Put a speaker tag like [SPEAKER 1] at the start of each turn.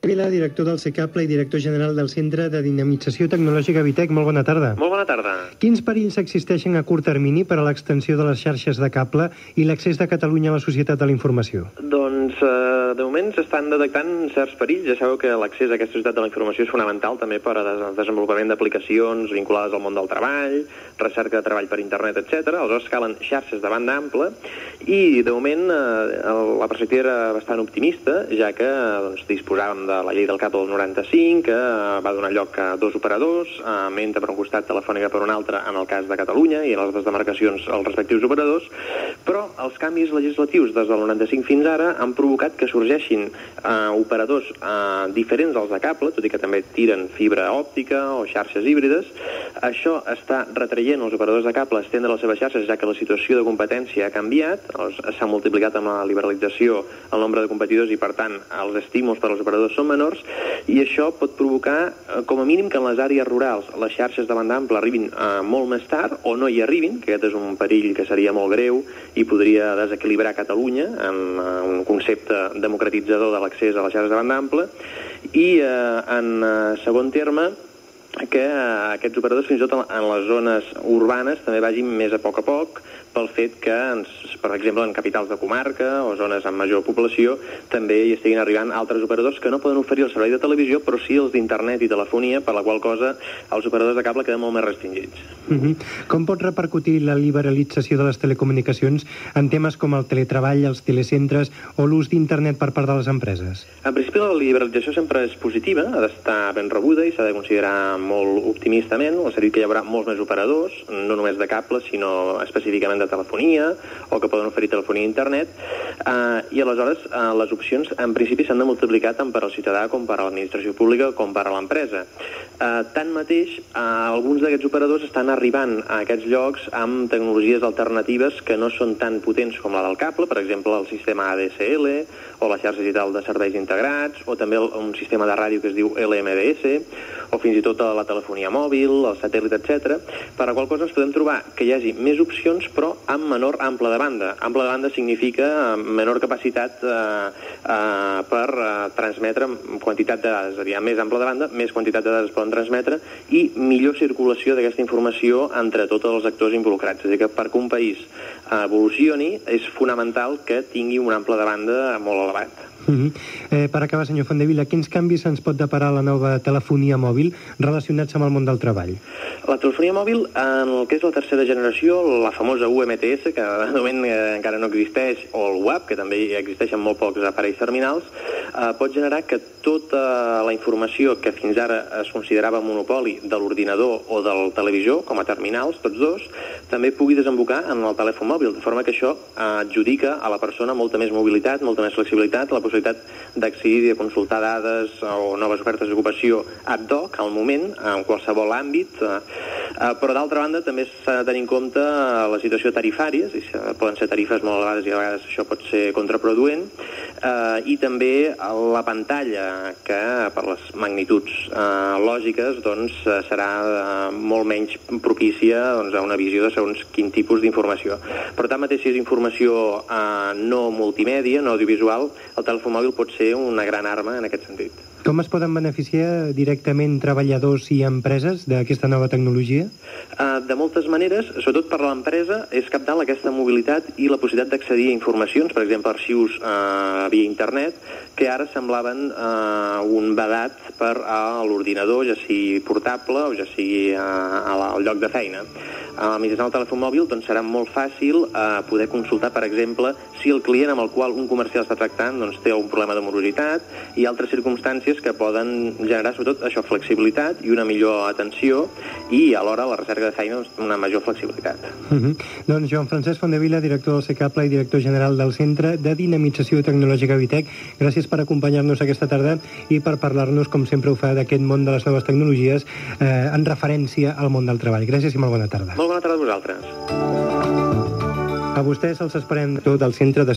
[SPEAKER 1] Vila, director del CECAPLA i director general del Centre de Dinamització Tecnològica Vitec. Molt bona tarda.
[SPEAKER 2] Molt bona tarda.
[SPEAKER 1] Quins perills existeixen a curt termini per a l'extensió de les xarxes de cable i l'accés de Catalunya a la societat de la informació?
[SPEAKER 2] Doncs, de moment s'estan detectant certs perills. Ja sabeu que l'accés a aquesta societat de la informació és fonamental també per al desenvolupament d'aplicacions vinculades al món del treball, recerca de treball per internet, etc. Aleshores calen xarxes de banda ampla i, de moment, la perspectiva era bastant optimista, ja que disposàvem de la llei del CAP del 95, que va donar lloc a 2 operadors, Menta per un costat, Telefònica per un altre, en el cas de Catalunya, i en les altres demarcacions els respectius operadors, però els canvis legislatius des del 95 fins ara han provocat que sorgeixin operadors diferents als de cable, tot i que també tiren fibra òptica o xarxes híbrides. Això està retraient els operadors de cable a estendre les seves xarxes, ja que la situació de competència ha canviat, s'ha multiplicat amb la liberalització el nombre de competidors i, per tant, els estímuls per als operadors són menors, i això pot provocar, com a mínim, que en les àrees rurals les xarxes de banda ampla arribin molt més tard o no hi arribin, que aquest és un perill que seria molt greu i podria desequilibrar Catalunya en un concepte democratitzador de l'accés a les xarxes de banda ampla, i, en segon terme, que aquests operadors, fins i tot en les zones urbanes, també vagin més a poc, pel fet que, per exemple, en capitals de comarca o zones amb major població, també hi estiguin arribant altres operadors que no poden oferir el servei de televisió, però sí els d'internet i telefonia, per la qual cosa els operadors de cable queden molt més restringits.
[SPEAKER 1] Com pot repercutir la liberalització de les telecomunicacions en temes com el teletreball, els telecentres o l'ús d'internet per part de les empreses?
[SPEAKER 2] En principi, la liberalització sempre és positiva, ha d'estar ben rebuda i s'ha de considerar molt optimistament. Ha dit que hi haurà molts més operadors, no només de cable, sinó específicament de telefonia, o que poden oferir telefonia i internet, i aleshores les opcions en principi s'han de multiplicar tant per al ciutadà com per a l'administració pública com per a l'empresa. Tanmateix, alguns d'aquests operadors estan arribant a aquests llocs amb tecnologies alternatives que no són tan potents com la del cable, per exemple el sistema ADSL o la xarxa digital de serveis integrats, o també un sistema de ràdio que es diu LMDS, o fins i tot la telefonia mòbil, el satèl·lit, etc. Per la qual cosa ens podem trobar que hi hagi més opcions, però amb menor ample de banda. Ample de banda significa menor capacitat per transmetre quantitat de dades. És a dir, amb més ample de banda, més quantitat de dades poden transmetre i millor circulació d'aquesta informació entre tots els actors involucrats. És a dir, que perquè un país evolucioni és fonamental que tingui un ample de banda molt elevat.
[SPEAKER 1] Per acabar, senyor Fondevila, quins canvis ens pot deparar la nova telefonia mòbil relacionats amb el món del treball?
[SPEAKER 2] La telefonia mòbil, en el que és la tercera generació, la famosa UMTS, que de moment encara no existeix, o el WAP, que també existeixen molt pocs aparells terminals, pot generar que tota la informació que fins ara es considerava monopoli de l'ordinador o del televisor, com a terminals, tots dos, també pugui desembocar en el telèfon mòbil, de forma que això adjudica a la persona molta més mobilitat, molta més flexibilitat, la possibilitat d'accedir i de consultar dades o noves ofertes d'ocupació ad hoc, al moment, en qualsevol àmbit, però d'altra banda també s'ha de tenir en compte la situació tarifària, poden ser tarifes molt elevades i a vegades això pot ser contraproduent, i també la pantalla, que per les magnituds lògiques serà molt menys propícia a una visió de segons quin tipus d'informació. Però tanmateix, si és informació no multimèdia, no audiovisual, el telèfon mòbil pot ser una gran arma en aquest sentit.
[SPEAKER 1] Com es poden beneficiar directament treballadors i empreses d'aquesta nova tecnologia?
[SPEAKER 2] De moltes maneres, sobretot per a l'empresa, és cabdal aquesta mobilitat i la possibilitat d'accedir a informacions, per exemple, arxius via internet, que ara semblaven un vedat per a l'ordinador, ja sigui portable o ja sigui al lloc de feina. Mitjançant el telèfon mòbil serà molt fàcil poder consultar, per exemple, si el client amb el qual un comercial està tractant té algun problema de morositat i altres circumstàncies que poden generar, sobretot, això, flexibilitat i una millor atenció i, alhora, la recerca de feina, una major flexibilitat.
[SPEAKER 1] Doncs Joan Francesc Fondevila, director del CECAPLA i director general del Centre de Dinamització Tecnològica Vitec, gràcies per acompanyar-nos aquesta tarda i per parlar-nos, com sempre ho fa, d'aquest món de les noves tecnologies en referència al món del treball. Gràcies i molt bona tarda.
[SPEAKER 2] Molt bona tarda a vosaltres.
[SPEAKER 1] A vostès els esperem tot al Centre de